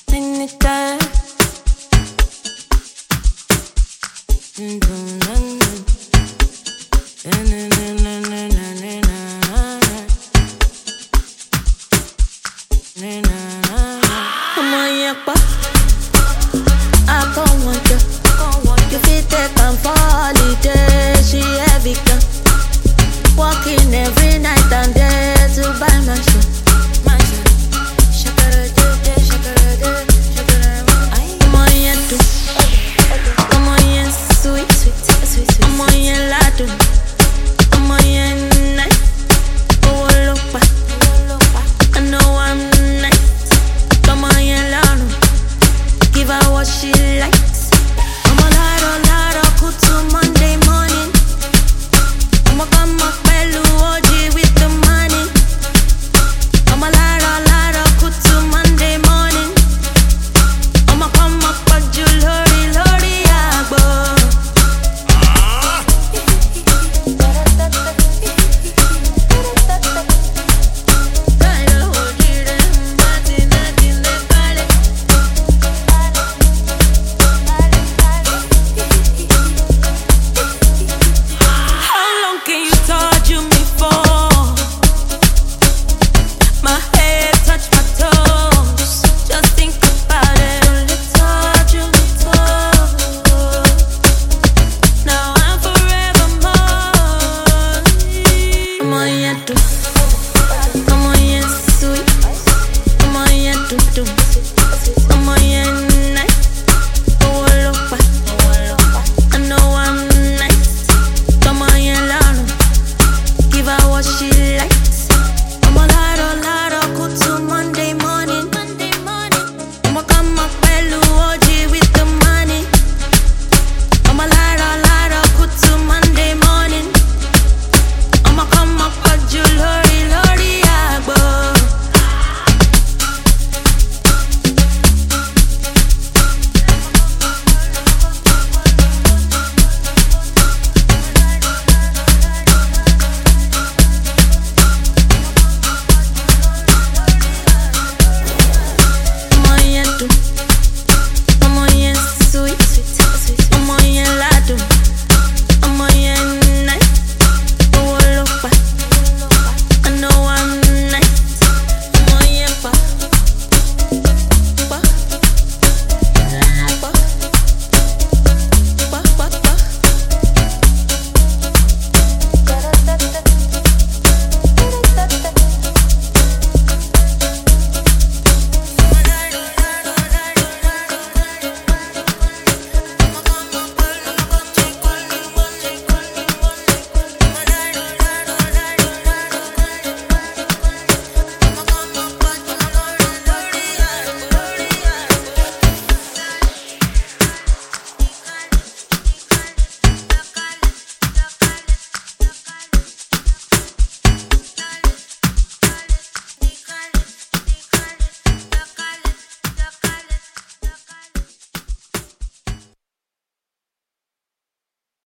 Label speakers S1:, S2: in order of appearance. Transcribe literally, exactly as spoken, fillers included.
S1: Walking every night and day to buy my shit. My shit. Shakara do, shakara do, shakara do. I'm on your do. I'm on your sweet, sweet, sweet, sweet. I'm on your ladu. I'm on your nice. Oh, look back. I know I'm nice. Come on your ladu. Give her what she likes. I'm a lado, lado, cool to Monday morning. I'm a come up. I'm on your sweet, I'm on your do do.